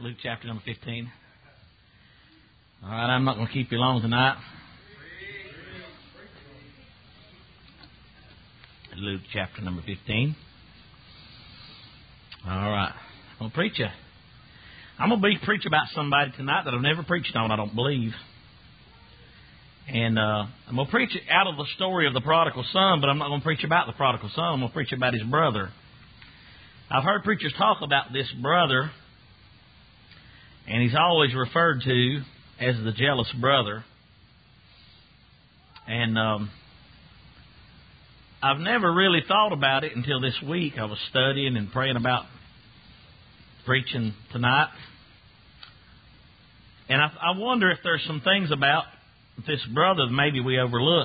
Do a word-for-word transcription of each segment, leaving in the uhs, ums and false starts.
Luke chapter number fifteen. All right, I'm not going to keep you long tonight. Luke chapter number fifteen. All right. I'm going to preach a, I'm going to be preach about somebody tonight that I've never preached on, I don't believe. And uh, I'm going to preach out of the story of the prodigal son, but I'm not going to preach about the prodigal son. I'm going to preach about his brother. I've heard preachers talk about this brother, and he's always referred to as the jealous brother. And um, I've never really thought about it until this week. I was studying and praying about preaching tonight. And I, I wonder if there's some things about this brother that maybe we overlooked.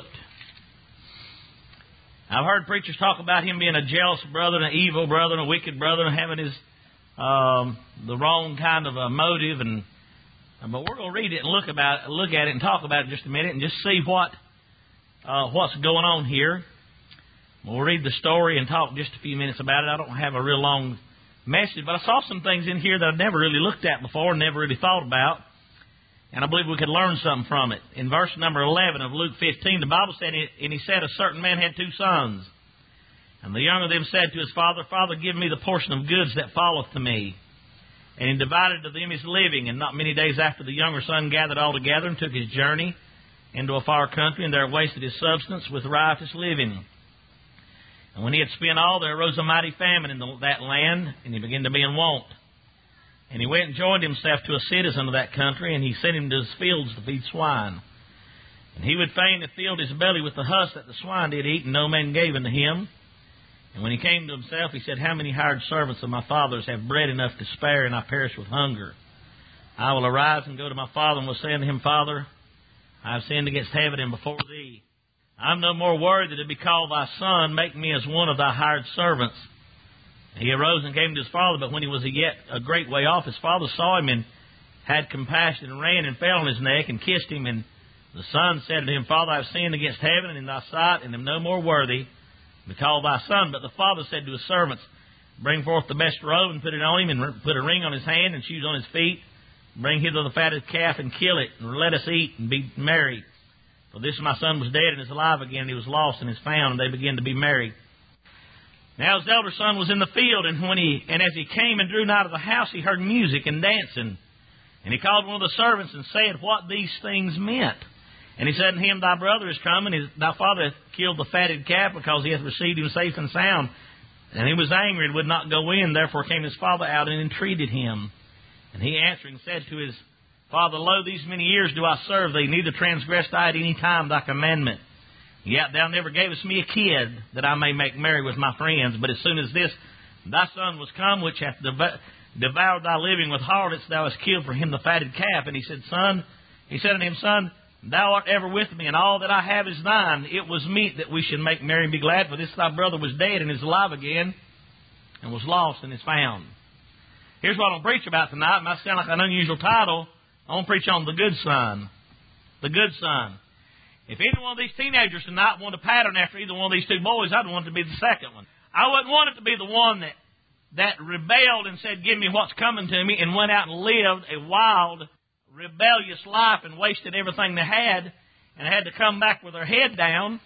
I've heard preachers talk about him being a jealous brother, an evil brother, and a wicked brother, and having his um, the wrong kind of a motive. And but we're going to read it and look about look at it and talk about it just a minute and just see what uh, what's going on here. We'll read the story and talk just a few minutes about it. I don't have a real long message, but I saw some things in here that I've never really looked at before and never really thought about. And I believe we could learn something from it. In verse number eleven of Luke fifteen, the Bible said, and he said, a certain man had two sons. And the younger of them said to his father, Father, give me the portion of goods that falleth to me. And he divided to them his living. And not many days after, the younger son gathered all together and took his journey into a far country, and there wasted his substance with riotous living. And when he had spent all, there arose a mighty famine in the, that land, and he began to be in want. And he went and joined himself to a citizen of that country, and he sent him to his fields to feed swine. And he would fain have filled his belly with the husk that the swine did eat, and no man gave unto him. And when he came to himself, he said, How many hired servants of my father's have bread enough to spare, and I perish with hunger? I will arise and go to my father, and will say unto him, Father, I have sinned against heaven and before thee. I am no more worthy to be called thy son. Make me as one of thy hired servants. He arose and came to his father, but when he was yet a great way off, his father saw him and had compassion and ran and fell on his neck and kissed him. And the son said to him, Father, I have sinned against heaven and in thy sight, and am no more worthy to be called thy son. But the father said to his servants, Bring forth the best robe and put it on him, and put a ring on his hand and shoes on his feet. Bring hither the fatted calf and kill it, and let us eat and be merry. For this my son was dead and is alive again. He was lost and is found, and they began to be merry. Now his elder son was in the field, and when he and as he came and drew nigh to the house, he heard music and dancing. And he called one of the servants and said, What these things meant? And he said to him, Thy brother is come, and his, thy father hath killed the fatted calf, because he hath received him safe and sound. And he was angry and would not go in. Therefore came his father out and entreated him. And he answering said to his father, Lo, these many years do I serve thee, neither transgressed I at any time thy commandment. Yet thou never gavest me a kid, that I may make merry with my friends. But as soon as this thy son was come, which hath dev- devoured thy living with harlots, thou hast killed for him the fatted calf. And he said, Son, he said unto him, Son, thou art ever with me, and all that I have is thine. It was meet that we should make merry and be glad, for this thy brother was dead and is alive again, and was lost and is found. Here's what I'm going to preach about tonight. It might sound like an unusual title. I'm going to preach on the good son. The good son. If any one of these teenagers tonight wanted to pattern after either one of these two boys, I'd want it to be the second one. I wouldn't want it to be the one that, that rebelled and said, Give me what's coming to me, and went out and lived a wild, rebellious life and wasted everything they had, and had to come back with their head down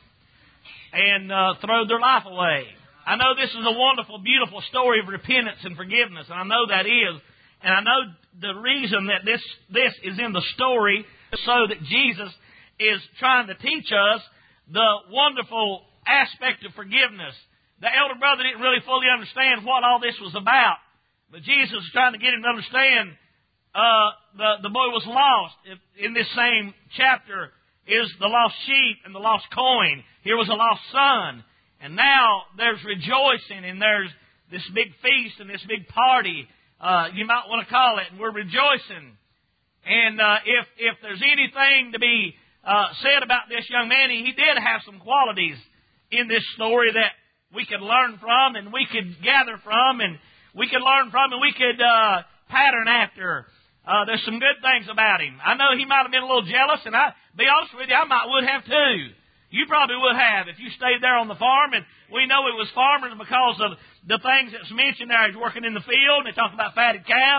and uh, throw their life away. I know this is a wonderful, beautiful story of repentance and forgiveness, and I know that is. And I know the reason that this, this is in the story so that Jesus is trying to teach us the wonderful aspect of forgiveness. The elder brother didn't really fully understand what all this was about, but Jesus was trying to get him to understand uh, the, the boy was lost. In this same chapter is the lost sheep and the lost coin. Here was a lost son. And now there's rejoicing, and there's this big feast and this big party, uh, you might want to call it, and we're rejoicing. And uh, if, if there's anything to be Uh, said about this young man, he, he did have some qualities in this story that we could learn from, and we could gather from, and we could learn from, and we could uh, pattern after. Uh, there's some good things about him. I know he might have been a little jealous, and I, be honest with you, I might would have too. You probably would have if you stayed there on the farm, and we know it was farmers because of the things that's mentioned there. He's working in the field, and they talk about fatted calves.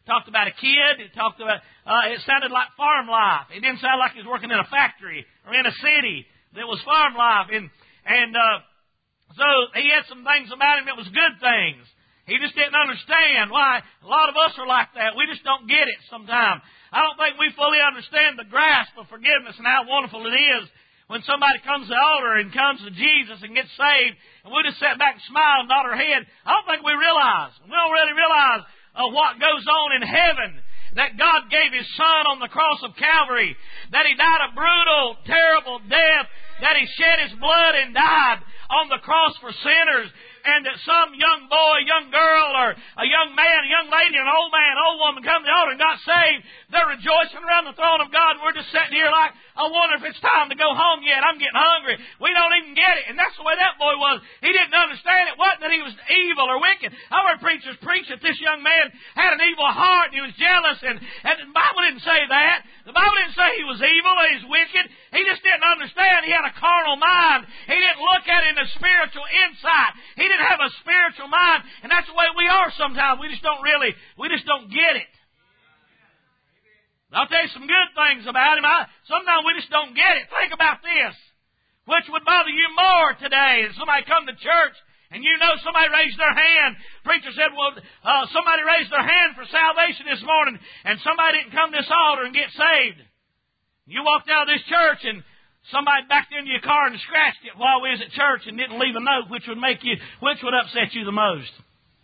talked about a kid. It talked about, uh, it sounded like farm life. It didn't sound like he was working in a factory or in a city. It was farm life. And, and, uh, so he had some things about him that was good things. He just didn't understand why. A lot of us are like that. We just don't get it sometimes. I don't think we fully understand the grasp of forgiveness and how wonderful it is when somebody comes to the altar and comes to Jesus and gets saved, and we just sit back and smile and nod our head. I don't think we realize, we don't really realize uh, what goes on in heaven, that God gave His Son on the cross of Calvary, that He died a brutal, terrible death, that He shed His blood and died on the cross for sinners, and that some young boy, young girl, or a young man, a young lady, an old man, old woman come to the altar and got saved, they're rejoicing around the throne of God, and we're just sitting here like, I wonder if it's time to go home yet. I'm getting hungry. We don't even get it. And that's the way that boy was. He didn't understand it. It wasn't that he was evil or wicked. I heard preachers preach that this young man had an evil heart and he was jealous, and, and the Bible didn't say that. The Bible didn't say he was evil or he was wicked. He just didn't understand. He had a carnal mind. He didn't look at it in a spiritual insight. He didn't have a spiritual mind. And that's the way we are sometimes. We just don't really, we just don't get it. I'll tell you some good things about him. I, sometimes we just don't get it. Think about this. Which would bother you more today? If somebody come to church and you know somebody raised their hand. Preacher said, well, uh, somebody raised their hand for salvation this morning, and somebody didn't come to this altar and get saved. You walked out of this church and somebody backed into your car and scratched it while we was at church and didn't leave a note. Which would make you, which would upset you the most?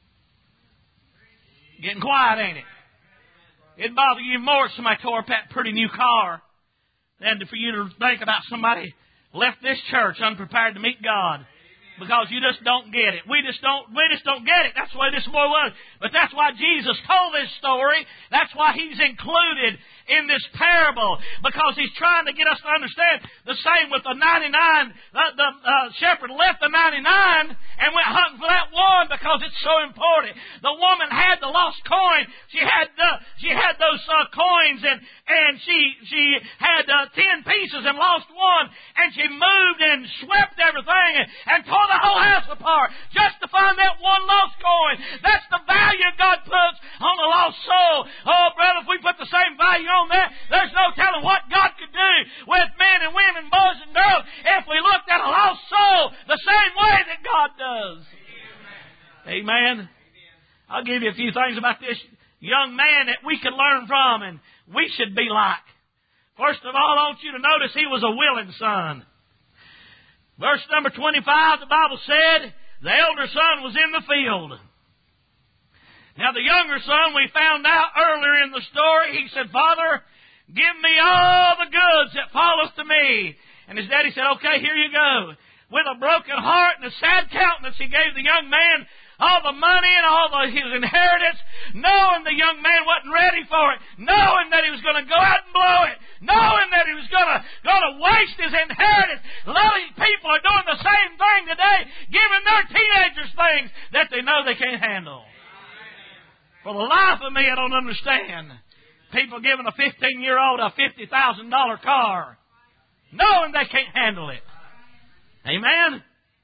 Getting quiet, ain't it? It'd bother you more if somebody tore up that pretty new car than for you to think about somebody left this church unprepared to meet God. Because you just don't get it. We just don't, we just don't get it. That's the way this boy was. But that's why Jesus told this story. That's why He's included in this parable. Because He's trying to get us to understand. The same with the ninety-nine. The, the uh, shepherd left the ninety-nine and went hunting for that one because it's so important. The woman had the lost coin. She had the, she had those uh, coins, and and she she had uh, ten pieces and lost one. And she moved and swept everything and, and tore the whole house apart just to find that one lost coin. That's the value God puts on a lost soul. Oh, brother, if we put the same value on that, there's no telling what God could do with men and women, boys and girls, if we looked at a lost soul the same way that God does. Amen. Amen. I'll give you a few things about this young man that we can learn from and we should be like. First of all, I want you to notice he was a willing son. Verse number twenty-five, the Bible said, the elder son was in the field. Now the younger son, we found out earlier in the story, he said, Father, give me all the goods that falleth to me. And his daddy said, okay, here you go. With a broken heart and a sad countenance, he gave the young man all the money and all the, his inheritance, knowing the young man wasn't ready for it, knowing that he was going to go out and blow it, knowing that he was going to, going to waste his inheritance. A lot of people are doing the same thing today, giving their teenagers things that they know they can't handle. For the life of me, I don't understand people giving a fifteen-year-old a fifty thousand dollars car, knowing they can't handle it. Amen?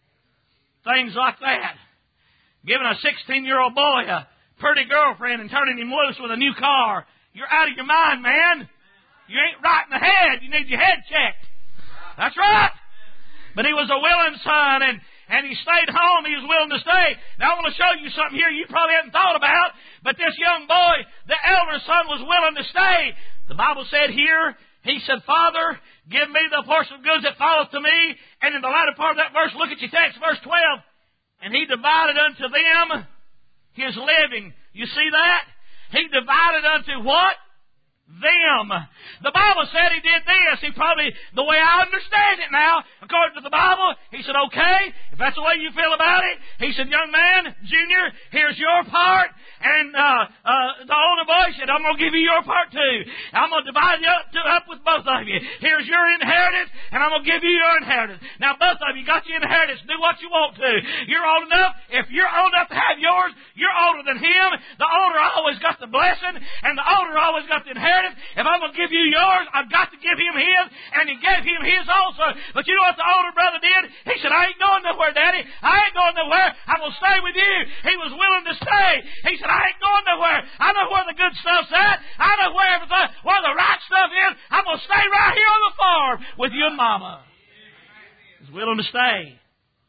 Things like that. Giving a sixteen-year-old boy a pretty girlfriend and turning him loose with a new car. You're out of your mind, man. You ain't right in the head. You need your head checked. That's right. But he was a willing son, and, and he stayed home. He was willing to stay. Now, I want to show you something here you probably haven't thought about, but this young boy, the elder son, was willing to stay. The Bible said here, he said, Father, give me the portion of goods that falleth to me. And in the latter part of that verse, look at your text, verse twelve. And he divided unto them his living. You see that? He divided unto what? Them. The Bible said he did this. He probably, the way I understand it now, according to the Bible, he said, okay, if that's the way you feel about it, he said, young man, Junior, here's your part. And uh, uh, the older boy said, I'm going to give you your part too. I'm going to divide you up, to, up with both of you. Here's your inheritance, and I'm going to give you your inheritance. Now, both of you got your inheritance. Do what you want to. You're old enough. If you're old enough to have yours, you're older than him. The older always got the blessing, and the older always got the inheritance. If I'm going to give you yours, I've got to give him his, and he gave him his also. But you know what the older brother did? He said, I ain't going nowhere, Daddy. I ain't going nowhere. I'm going to stay with you. He was willing to stay. He said, I ain't going nowhere. I know where the good stuff's at. I know where everything, where the right stuff is. I'm going to stay right here on the farm with you and Mama. He's willing to stay.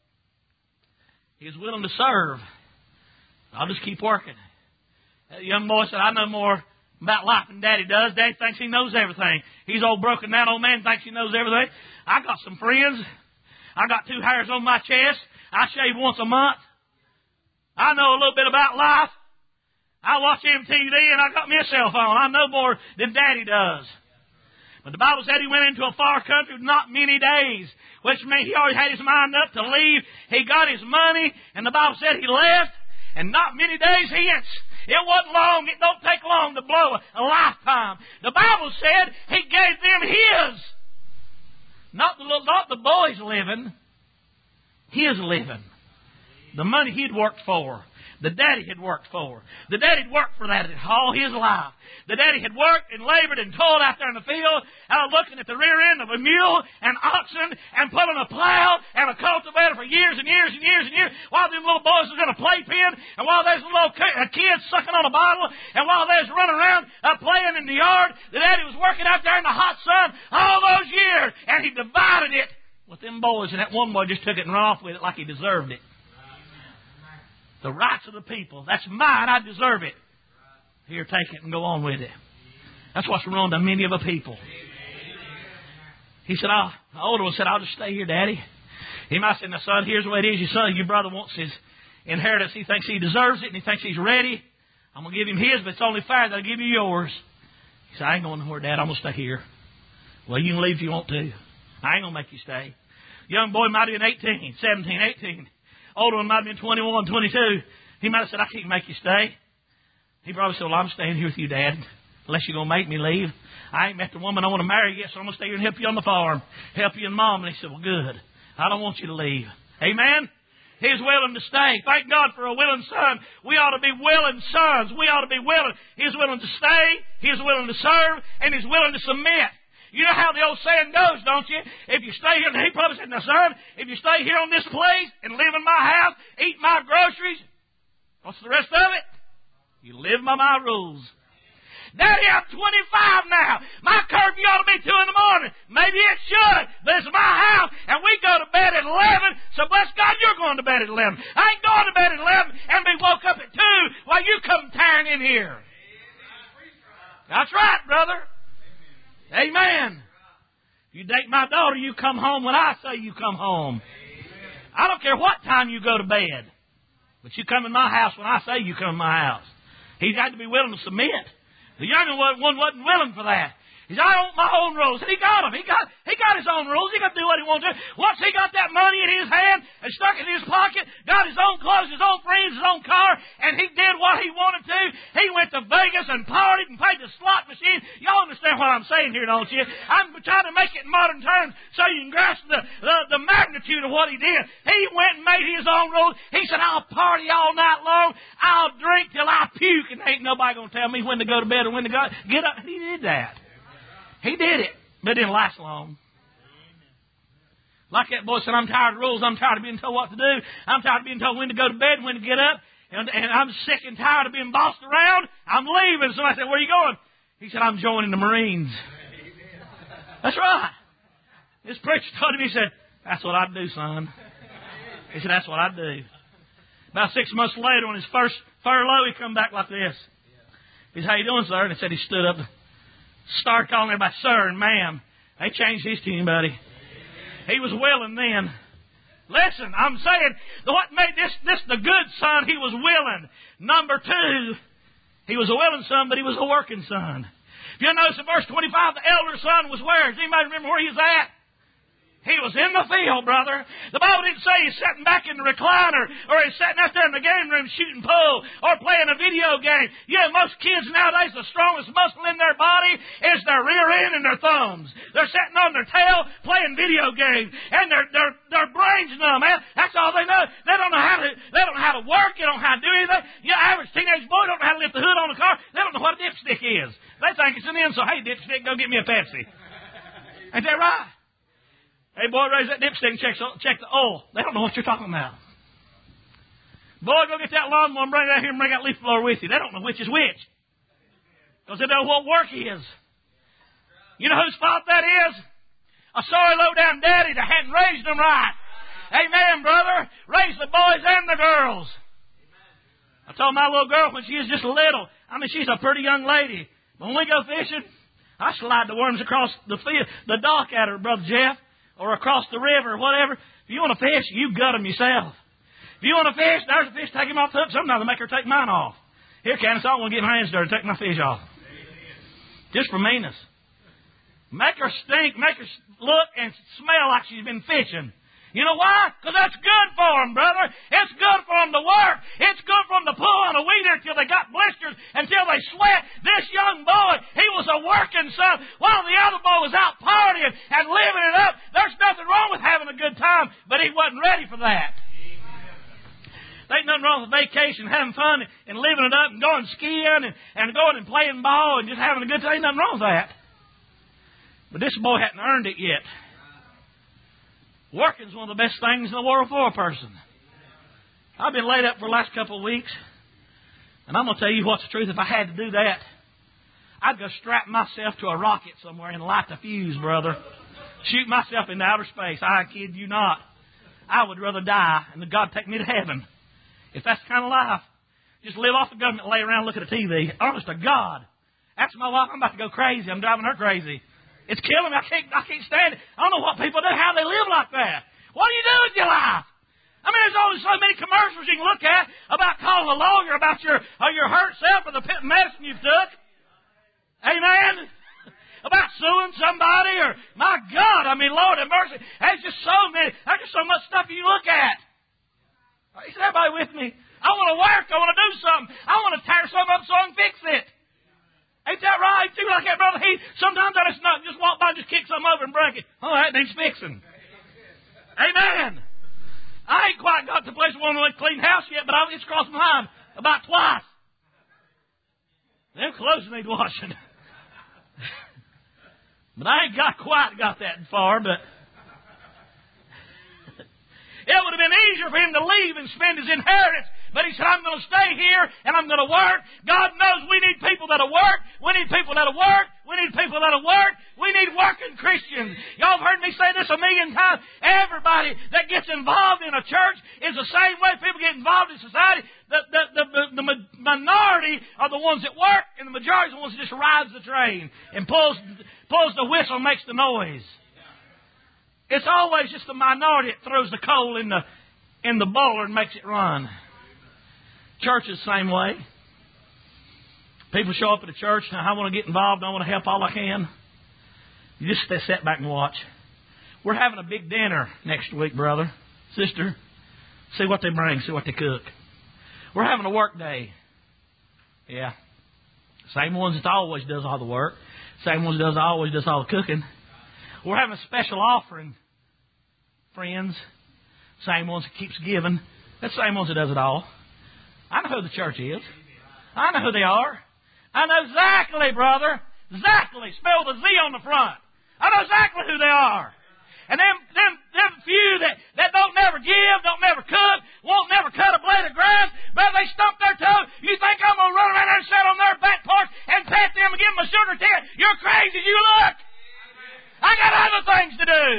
He's willing to serve. I'll just keep working. That young boy said, I know more about life than Daddy does. Daddy thinks he knows everything. He's old broken down old man, thinks he knows everything. I got some friends. I got two hairs on my chest. I shave once a month. I know a little bit about life. I watch M T V and I got me a cell phone. I know more than Daddy does. But the Bible said he went into a far country with not many days, which means he already had his mind up to leave. He got his money, and the Bible said he left, and not many days hence. It wasn't long. It don't take long to blow a, a lifetime. The Bible said he gave them his. Not the, not the boy's living. His living. The money he'd worked for. The daddy had worked for. The daddy had worked for that all his life. The daddy had worked and labored and toiled out there in the field, out looking at the rear end of a mule and oxen and pulling a plow and a cultivator for years and years and years and years while them little boys was in a playpen and while there's little kids sucking on a bottle and while they was running around uh, playing in the yard. The daddy was working out there in the hot sun all those years, and he divided it with them boys, and that one boy just took it and ran off with it like he deserved it. The rights of the people. That's mine. I deserve it. Here, take it and go on with it. That's what's wrong to many of the people. He said, I'll, the older one said, I'll just stay here, Daddy. He might say, now, son, here's the way it is. Your son, your brother wants his inheritance. He thinks he deserves it and he thinks he's ready. I'm going to give him his, but it's only fair that I'll give you yours. He said, I ain't going nowhere, Dad. I'm going to stay here. Well, you can leave if you want to. I ain't going to make you stay. Young boy might have been eighteen, seventeen, eighteen. Older one might have been twenty-one, twenty-two. He might have said, I can't make you stay. He probably said, well, I'm staying here with you, Dad, unless you're going to make me leave. I ain't met the woman I want to marry yet, so I'm going to stay here and help you on the farm, help you and Mom. And he said, well, good. I don't want you to leave. Amen? He's willing to stay. Thank God for a willing son. We ought to be willing sons. We ought to be willing. He's willing to stay. He's willing to serve. And he's willing to submit. You know how the old saying goes, don't you? If you stay here, and he probably said, now, son, if you stay here on this place and live in my house, eat my groceries, what's the rest of it? You live by my rules. Daddy, I'm twenty-five now. My curfew ought to be two in the morning. Maybe it should, but it's my house, and we go to bed at eleven, so bless God, you're going to bed at eleven. I ain't going to bed at eleven and be woke up at two while you come tearing in here. That's right, brother. Amen. If you date my daughter, you come home when I say you come home. I don't care what time you go to bed, but you come in my house when I say you come in my house. He's got to be willing to submit. The younger one wasn't willing for that. He said, I want my own rules. And he got them. He got, he got his own rules. He got to do what he wants to. Once he got that money in his hand and stuck it in his pocket, got his own clothes, his own friends, his own car, and he did what he wanted to. He went to Vegas and partied and played the slot machine. Y'all understand what I'm saying here, don't you? I'm trying to make it in modern terms so you can grasp the, the, the magnitude of what he did. He went and made his own rules. He said, I'll party all night long. I'll drink till I puke, and ain't nobody going to tell me when to go to bed or when to go, get up. He did that. He did it, but it didn't last long. Like that boy said, I'm tired of rules. I'm tired of being told what to do. I'm tired of being told when to go to bed, when to get up. And, and I'm sick and tired of being bossed around. I'm leaving. Somebody said, where are you going? He said, I'm joining the Marines. That's right. This preacher told him, he said, that's what I'd do, son. He said, that's what I'd do. About six months later, on his first furlough, he come back like this. He said, how you doing, sir? And he said he stood up, started calling everybody sir and ma'am. They changed his tune, buddy. He was willing then. Listen, I'm saying, what made this, this the good son, he was willing. Number two, he was a willing son, but he was a working son. If you notice in verse twenty-five, the elder son was where? Does anybody remember where he was at? He was in the field, brother. The Bible didn't say he's sitting back in the recliner or he's sitting out there in the game room shooting pool or playing a video game. Yeah, most kids nowadays, the strongest muscle in their body is their rear end and their thumbs. They're sitting on their tail playing video games, and their their their brains numb, man. That's all they know. They don't know how to they don't know how to work. They don't know how to do anything. Your average teenage boy don't know how to lift the hood on a car. They don't know what a dipstick is. They think it's an insult. Hey, dipstick, go get me a Pepsi. Ain't that right? Hey, boy, raise that dipstick and check, check the oil. They don't know what you're talking about. Boy, go get that lawnmower and bring that here and bring that leaf blower with you. They don't know which is which. Because they know what work is. You know whose fault that is? A sorry low-down daddy that hadn't raised them right. Amen, brother. Raise the boys and the girls. I told my little girl when she was just little, I mean, she's a pretty young lady. When we go fishing, I slide the worms across the field, the dock at her, Brother Jeff, or across the river or whatever. If you want to fish, you gut them yourself. If you want to fish, there's a fish, take him off the hook. Sometimes I make her take mine off. Here, Candace, I don't want to get my hands dirty. Take my fish off. Just for meanness. Make her stink, make her look and smell like she's been fishing. You know why? Because that's good for them, brother. It's good for them to work. It's good for them to pull on a weeder until they got blisters, until they sweat. This young boy, he was a working son, while the other boy was out partying and living it up. There's nothing wrong with having a good time, but he wasn't ready for that. There ain't nothing wrong with vacation, having fun and living it up and going skiing and, and going and playing ball and just having a good time. Ain't nothing wrong with that. But this boy hadn't earned it yet. Working is one of the best things in the world for a person. I've been laid up for the last couple of weeks. And I'm going to tell you what's the truth. If I had to do that, I'd go strap myself to a rocket somewhere and light the fuse, brother. Shoot myself into outer space. I kid you not. I would rather die and God take me to heaven. If that's the kind of life, just live off the government, lay around, look at the T V. Honest to God. Ask my wife, I'm about to go crazy. I'm driving her crazy. It's killing me. I can't, I can't stand it. I don't know what people do, how they live like that. What do you do with your life? I mean, there's always so many commercials you can look at about calling a lawyer about your, or your hurt self or the medicine you took. Amen? About suing somebody or, my God, I mean, Lord have mercy. There's just so many, there's just so much stuff you look at. Is everybody with me? I want to work. I want to do something. I want to tear something up so I can fix it. Ain't that right? Too like that, Brother Heath. Sometimes I just not just walk by and just kick something over and break it. Oh, that needs fixing. Amen. I ain't quite got to the place where I want to clean house yet, but I, it's crossed my mind about twice. Them clothes need washing. But I ain't got quite got that far, but it would have been easier for him to leave and spend his inheritance. But he said, I'm going to stay here and I'm going to work. God knows we need people that'll work. We need people that'll work. We need people that'll work. We need working Christians. Y'all have heard me say this a million times. Everybody that gets involved in a church is the same way people get involved in society. The, the, the, the, the minority are the ones that work, and the majority is the ones that just rides the train and pulls, pulls the whistle and makes the noise. It's always just the minority that throws the coal in the, in the boiler and makes it run. Church is the same way. People show up at a church, and I want to get involved, I want to help all I can. You just sit back and watch. We're having a big dinner next week, brother, sister. See what they bring, see what they cook. We're having a work day. Yeah. Same ones that always does all the work. Same ones that does always does all the cooking. We're having a special offering, friends. Same ones that keeps giving. That's the same ones that does it all. I know who the church is. I know who they are. I know exactly, brother. Exactly. Spell the Z on the front. I know exactly who they are. And them, them, them few that, that don't never give, don't never cook, won't never cut a blade of grass, but they stump their toe. You think I'm going to run around there and sit on their back porch and pet them and give them a sugar ticket? You're crazy as you look. I got other things to do.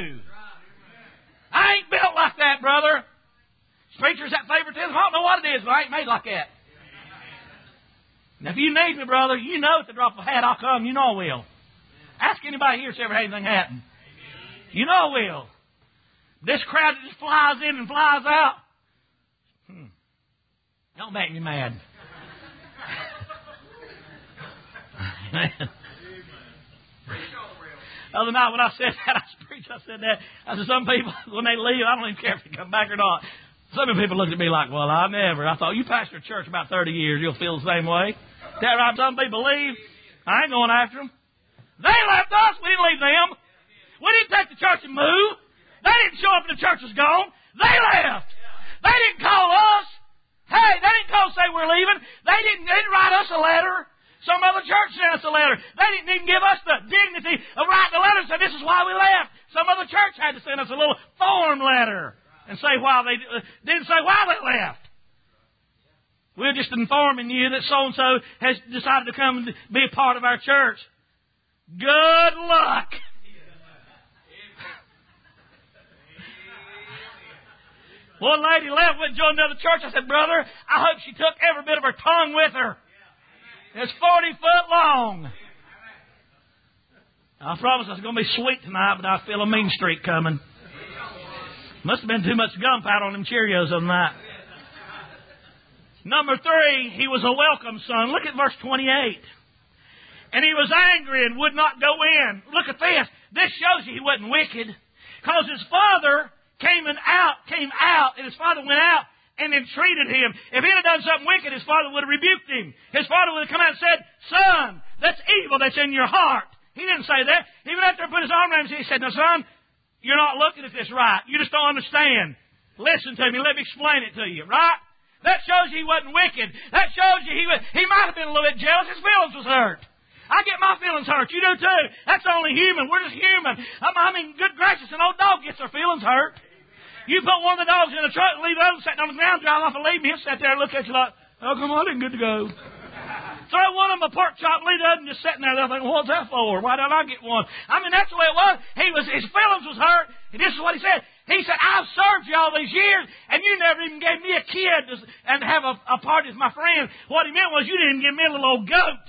I ain't built like that, brother. Preachers that favoritism, I don't know what it is, but I ain't made like that. Now, if you need me, brother, you know at the drop of a hat I'll come. You know I will. Ask anybody here if ever had anything happen. You know I will. This crowd that just flies in and flies out. Hmm. Don't make me mad. The other night when I said that, I preached, I said that. I said, some people, when they leave, I don't even care if they come back or not. Some people looked at me like, well, I never. I thought, you pastor a church about thirty years, you'll feel the same way. Is that right? Some people leave. I ain't going after them. They left us. We didn't leave them. We didn't take the church and move. They didn't show up and the church was gone. They left. They didn't call us. Hey, they didn't call us say we're leaving. They didn't, they didn't write us a letter. Some other church sent us a letter. They didn't even give us the dignity of writing a letter and say, this is why we left. Some other church had to send us a little form letter and say why they uh, didn't say why they left. We're just informing you that so-and-so has decided to come and be a part of our church. Good luck. One lady left, went and joined another church. I said, brother, I hope she took every bit of her tongue with her. It's forty foot long. I promise it's going to be sweet tonight, but I feel a mean streak coming. Must have been too much gunpowder on them Cheerios on that. Number three, he was a welcome son. Look at verse twenty-eight. And he was angry and would not go in. Look at this. This shows you he wasn't wicked. Because his father came and out, came out, and his father went out and entreated him. If he had done something wicked, his father would have rebuked him. His father would have come out and said, son, that's evil that's in your heart. He didn't say that. He went out there and put his arm around him and he said, now son, you're not looking at this right. You just don't understand. Listen to me. Let me explain it to you, right? That shows you he wasn't wicked. That shows you he was, he might have been a little bit jealous. His feelings was hurt. I get my feelings hurt. You do too. That's only human. We're just human. I mean, good gracious, an old dog gets their feelings hurt. You put one of the dogs in the truck and leave the other sitting on the ground, drive off and leave him. He'll sit there and look at you like, oh, come on, I'm good to go. Throw one of them a pork chop, leave the other just sitting there. They'll think, well, what's that for? Why don't I get one? I mean, that's the way it was. He was, his feelings was hurt. And this is what he said. He said, I've served you all these years, and you never even gave me a kid to, and have a, a party as my friend. What he meant was you didn't give me a little old goat.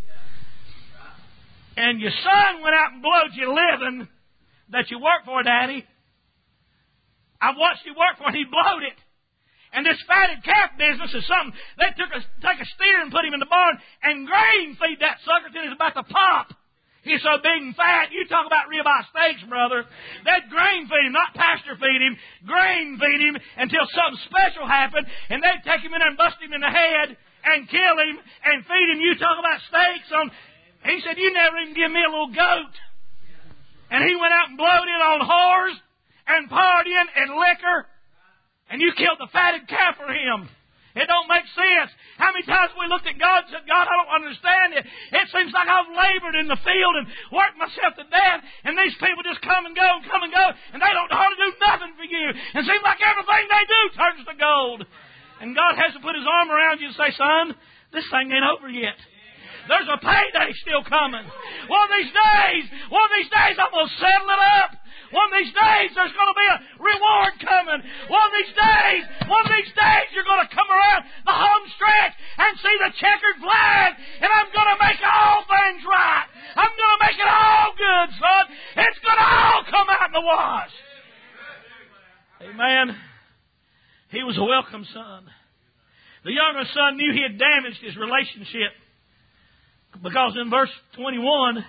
And your son went out and blowed you living that you worked for, Daddy. I've watched you work for it. He blowed it. And this fatted calf business is something. They took a, take a steer and put him in the barn and grain feed that sucker till he's about to pop. He's so big and fat. You talk about ribeye steaks, brother. They'd grain feed him, not pasture feed him. Grain feed him until something special happened. And they'd take him in there and bust him in the head and kill him and feed him. You talk about steaks on... He said, you never even give me a little goat. And he went out and blowed it on whores and partying and liquor. And you killed the fatted calf for him. It don't make sense. How many times we looked at God and said, God, I don't understand it. It seems like I've labored in the field and worked myself to death, and these people just come and go and come and go, and they don't hardly do nothing for you. And it seems like everything they do turns to gold. And God has to put His arm around you and say, son, this thing ain't over yet. There's a payday still coming. One of these days, one of these days I'm going to settle it up. One of these days there's going to be a reward coming. One of these days, one of these days you're going to come around the home stretch and see the checkered flag, and I'm going to make all things right. I'm going to make it all good, son. It's going to all come out in the wash. Amen. He was a welcome son. The younger son knew he had damaged his relationship, because in verse twenty-one,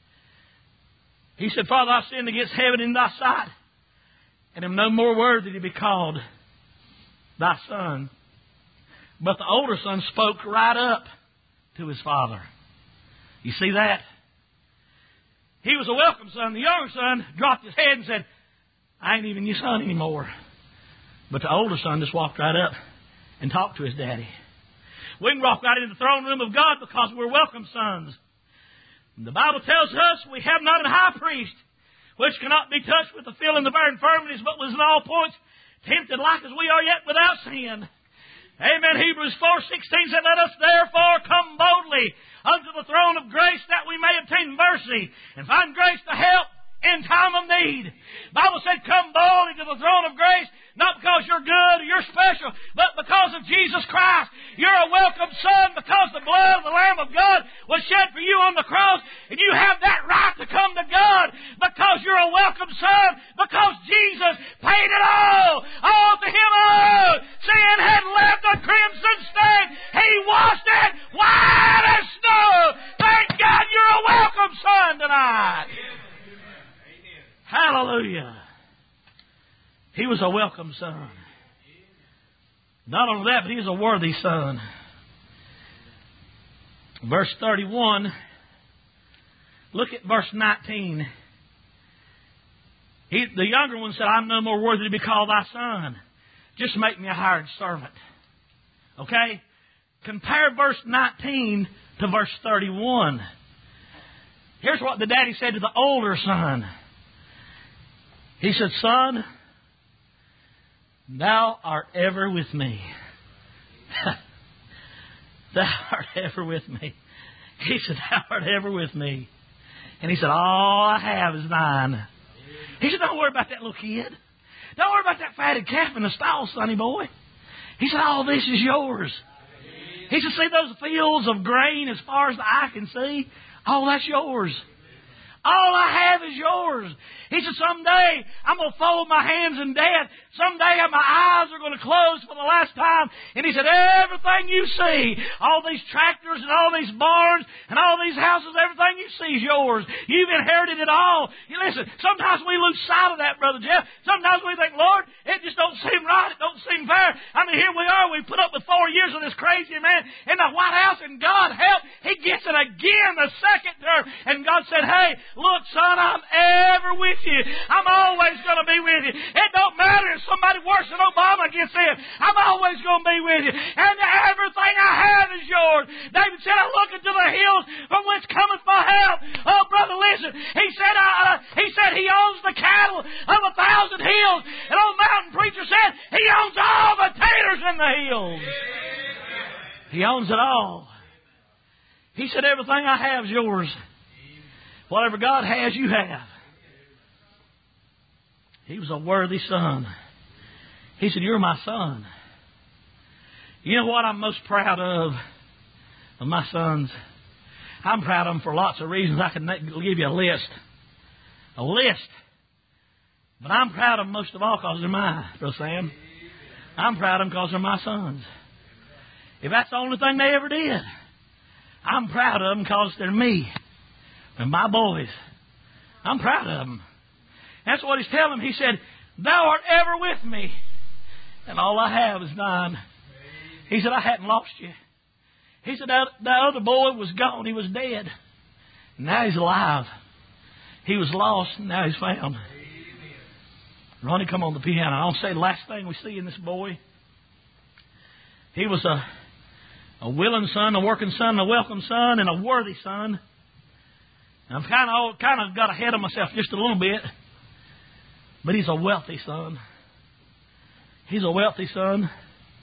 he said, Father, I've sinned against heaven in thy sight, and am no more worthy to be called thy son. But the older son spoke right up to his father. You see that? He was a welcome son. The younger son dropped his head and said, I ain't even your son anymore. But the older son just walked right up and talked to his daddy. We can walk right into the throne room of God because we're welcome sons. The Bible tells us we have not a high priest which cannot be touched with the feeling of our infirmities, but was in all points tempted like as we are, yet without sin. Amen. Hebrews four sixteen said, let us therefore come boldly unto the throne of grace, that we may obtain mercy and find grace to help in time of need. The Bible said, come boldly to the throne of grace, not because you're good or you're special, but because of Jesus Christ. You're a welcome son because the blood of the Lamb of God was shed for you on the cross, and you have that right to come to God because you're a welcome son, because Jesus paid it all. All to Him all. Sin had left a crimson stain. He washed it white as snow. Thank God you're a welcome son tonight. Hallelujah. He was a welcome son. Not only that, but he was a worthy son. Verse thirty-one. Look at verse nineteen. He, the younger one said, I'm no more worthy to be called thy son. Just make me a hired servant. Okay? Compare verse nineteen to verse thirty-one. Here's what the daddy said to the older son. He said, son, thou art ever with me. Thou art ever with me. He said, Thou art ever with me. And he said, all I have is thine. He said, don't worry about that little kid. Don't worry about that fatted calf in the stall, sonny boy. He said, all this is yours. He said, see those fields of grain as far as the eye can see? Oh, that's yours. All I have is yours. He said, someday I'm going to fold my hands in death. Someday my eyes are going to close for the last time. And he said, everything you see, all these tractors and all these barns and all these houses, everything you see is yours. You've inherited it all. You listen, sometimes we lose sight of that, Brother Jeff. Sometimes we think, Lord, it just don't seem right. It don't seem fair. I mean, here we are. We put up with four years of this crazy man in the White House, and God help, he gets it again the second term. And God said, hey, look, son, I'm ever with you. I'm always going to be with you. It don't matter if somebody worse than Obama gets in. I'm always going to be with you. And everything I have is yours. David said, I look into the hills from whence cometh my help. Oh, brother, listen. He said, uh, he said he owns the cattle of a thousand hills. And old mountain preacher said he owns all the taters in the hills. He owns it all. He said, everything I have is yours. Whatever God has, you have. He was a worthy son. He said, you're my son. You know what I'm most proud of, of my sons? I'm proud of them for lots of reasons. I can give you a list. A list. But I'm proud of them most of all because they're mine, Brother Sam. I'm proud of them because they're my sons. If that's the only thing they ever did, I'm proud of them because they're me. And my boys, I'm proud of them. That's what he's telling them. He said, thou art ever with me, and all I have is thine. He said, I hadn't lost you. He said, that, that other boy was gone. He was dead. And now he's alive. He was lost, and now he's found. Ronnie, come on the piano. I'll say the last thing we see in this boy. He was a, a willing son, a working son, a welcome son, and a worthy son. I've kind of kind of got ahead of myself just a little bit. But he's a wealthy son. He's a wealthy son.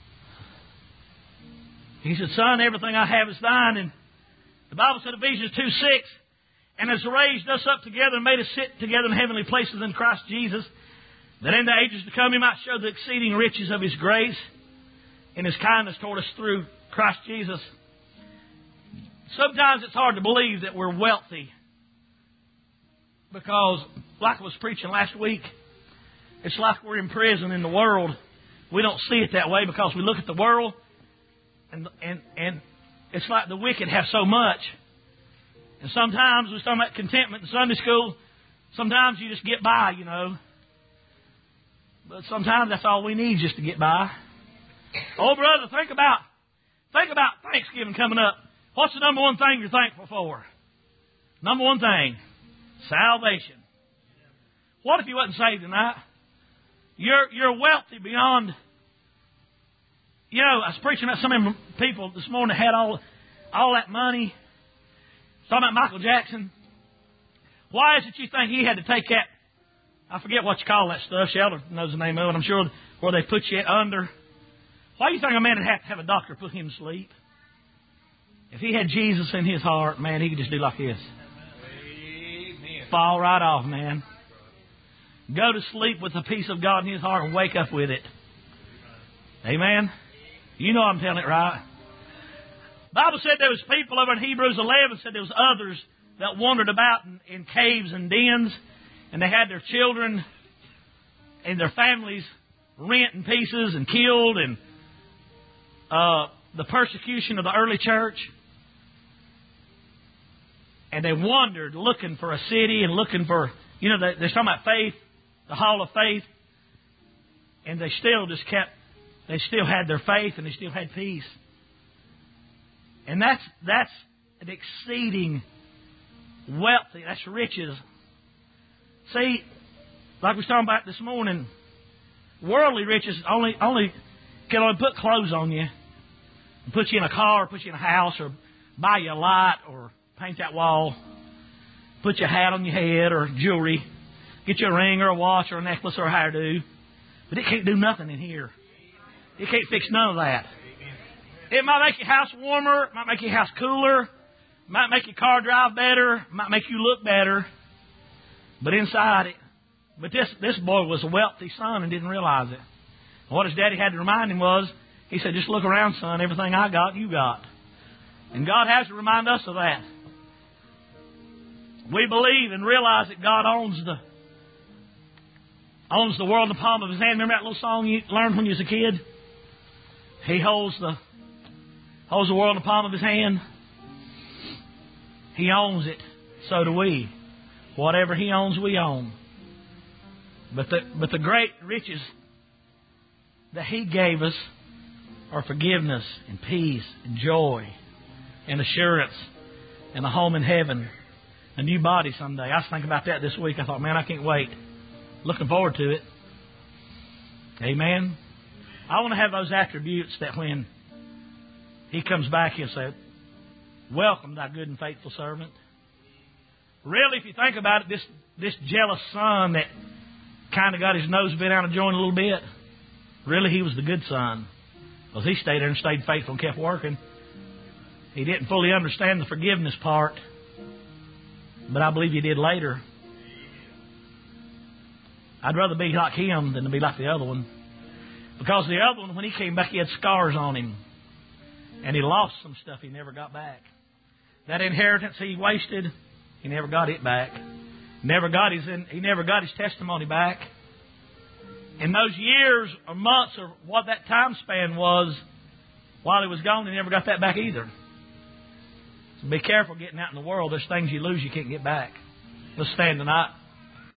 He said, son, everything I have is thine. And the Bible said, Ephesians two six, and has raised us up together and made us sit together in heavenly places in Christ Jesus, that in the ages to come he might show the exceeding riches of his grace and his kindness toward us through Christ Jesus. Sometimes it's hard to believe that we're wealthy. Because, like I was preaching last week, it's like we're in prison in the world. We don't see it that way because we look at the world and and and it's like the wicked have so much. And sometimes we're talking about contentment in Sunday school. Sometimes you just get by, you know. But sometimes that's all we need just to get by. Oh, brother, think about think about Thanksgiving coming up. What's the number one thing you're thankful for? Number one thing. Salvation. What if you wasn't saved tonight? You're you're wealthy beyond. You know, I was preaching about some of them people this morning that had all all that money. Talking about Michael Jackson. Why is it you think he had to take that? I forget what you call that stuff. Sheldon knows the name of it. I'm sure where they put you under. Why do you think a man would have to have a doctor put him to sleep? If he had Jesus in his heart, man, he could just do like this. Fall right off, man. Go to sleep with the peace of God in his heart and wake up with it. Amen? You know I'm telling it right. The Bible said there was people over in Hebrews eleven, said there was others that wandered about in, in caves and dens, and they had their children and their families rent in pieces and killed, and uh, the persecution of the early church. And they wandered looking for a city and looking for, you know, they're talking about faith, the hall of faith. And they still just kept, they still had their faith and they still had peace. And that's, that's an exceeding wealthy, that's riches. See, like we was talking about this morning, worldly riches only, only can only put clothes on you, and put you in a car, or put you in a house, or buy you a light, or paint that wall, put your hat on your head or jewelry, get you a ring or a watch or a necklace or a hairdo. But it can't do nothing in here. It can't fix none of that. It might make your house warmer. It might make your house cooler. It might make your car drive better. It might make you look better. But inside it, but this, this boy was a wealthy son and didn't realize it. And what his daddy had to remind him was, he said, just look around, son. Everything I got, you got. And God has to remind us of that. We believe and realize that God owns the owns the world in the palm of His hand. Remember that little song you learned when you was a kid? He holds the holds the world in the palm of His hand. He owns it. So do we. Whatever He owns, we own. But the but the great riches that He gave us are forgiveness and peace and joy and assurance and a home in heaven. A new body someday. I was thinking about that this week. I thought, man, I can't wait. Looking forward to it. Amen. I want to have those attributes that when He comes back, He'll say, welcome, thy good and faithful servant. Really, if you think about it, this, this jealous son that kind of got his nose bent out of joint a little bit, really he was the good son. Because he stayed there and stayed faithful and kept working. He didn't fully understand the forgiveness part. But I believe he did later. I'd rather be like him than to be like the other one. Because the other one, when he came back, he had scars on him. And he lost some stuff he never got back. That inheritance he wasted, he never got it back. Never got his, he never got his testimony back. In those years or months or what that time span was, while he was gone, he never got that back either. So be careful getting out in the world. There's things you lose you can't get back. Let's stand tonight.